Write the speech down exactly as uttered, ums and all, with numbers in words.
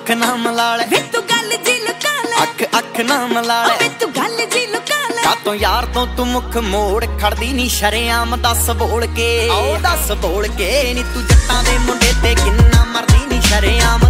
ਅੱਖ ਨਾ ਮਲਾ ਲੈ ਵੇ ਤੂੰ ਗੱਲ ਜੀ ਲੁਕਾ ਲੈ ਅੱਖ ਅੱਖ ਨਾ ਮਲਾ ਲੈ ਵੇ ਤੂੰ ਗੱਲ ਜੀ ਲੁਕਾ ਲੈ ਕਾਤੋਂ ਯਾਰ ਤੋਂ ਤੂੰ ਮੁੱਖ ਮੋੜ ਖੜਦੀ ਨੀ ਸ਼ਰੇਆਮ ਦੱਸ ਬੋਲ ਕੇ ਆਓ ਦੱਸ ਬੋਲ ਕੇ ਨੀ ਤੂੰ ਜੱਟਾਂ ਦੇ ਮੁੰਡੇ ਤੇ ਕਿੰਨਾ ਮਰਦੀ ਨੀ ਸ਼ਰੇਆਮ